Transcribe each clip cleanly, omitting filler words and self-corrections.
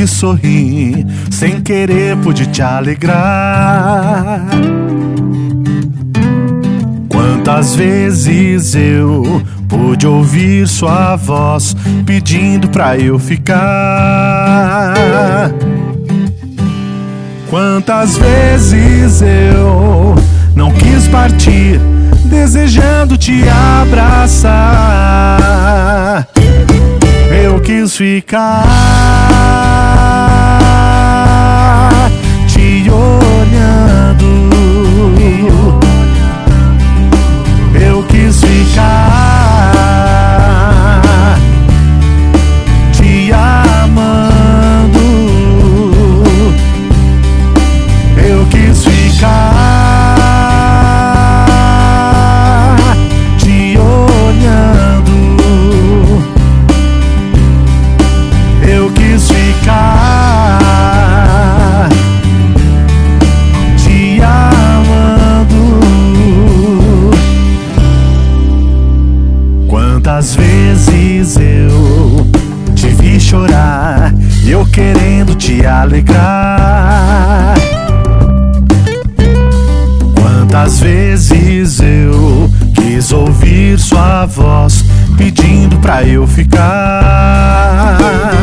te sorri, sem querer pude te alegrar. Quantas vezes eu pude ouvir sua voz pedindo pra eu ficar. Quantas vezes eu não quis partir, desejando te abraçar. Eu quis ficar te olhando. Eu quis ficar te amando. Eu quis ficar te olhando. Eu quis ficar te amando. Quantas vezes eu te vi chorar e eu querendo te alegrar. Quantas vezes eu quis ouvir sua voz pedindo pra eu ficar.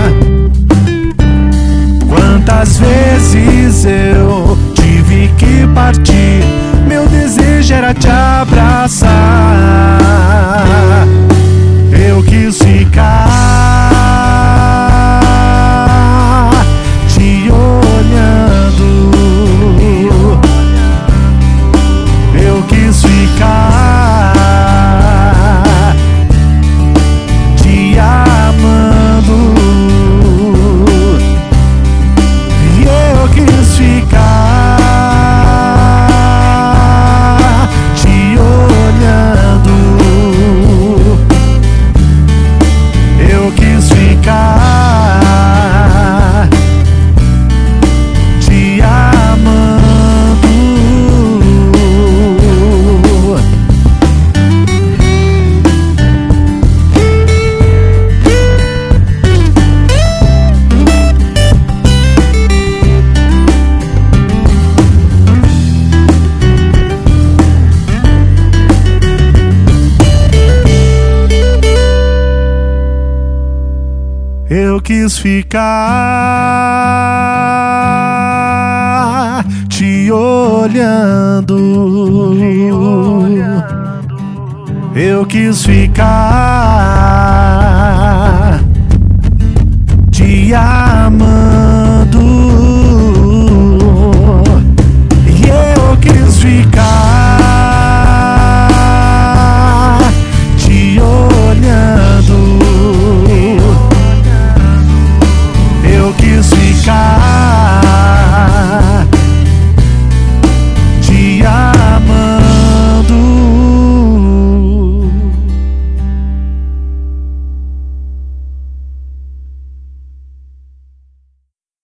Quantas vezes eu tive que partir, meu desejo era te abraçar. Eu quis ficar te olhando. Eu quis ficar te amando. E eu quis ficar te olhando. Eu quis ficar te amando. Eu quis ficar te olhando. Eu quis ficar te amando.